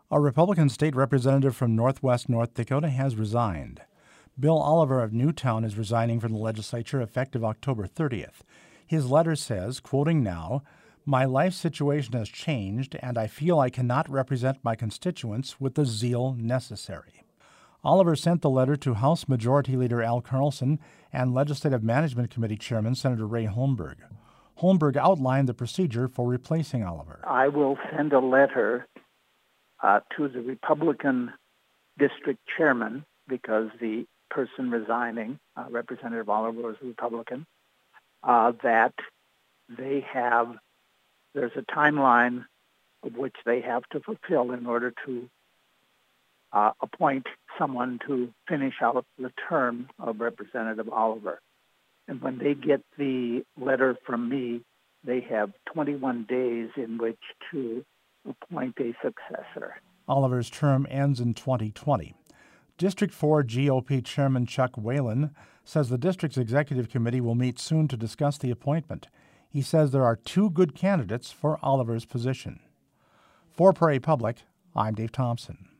A Republican state representative from northwest North Dakota has resigned. Bill Oliver of Newtown is resigning from the legislature effective October 30th. His letter says, quoting now, "My life situation has changed, and I feel I cannot represent my constituents with the zeal necessary." Oliver sent the letter to House Majority Leader Al Carlson and Legislative Management Committee Chairman Senator Ray Holmberg. Holmberg outlined the procedure for replacing Oliver. I will send a letter to the Republican district chairman, because the person resigning, Representative Oliver, is a Republican, that there's a timeline of which they have to fulfill in order to appoint someone to finish out the term of Representative Oliver. And when they get the letter from me, they have 21 days in which to appoint a successor. Oliver's term ends in 2020. District 4 GOP Chairman Chuck Whalen says the district's executive committee will meet soon to discuss the appointment. He says there are two good candidates for Oliver's position. For Prairie Public, I'm Dave Thompson.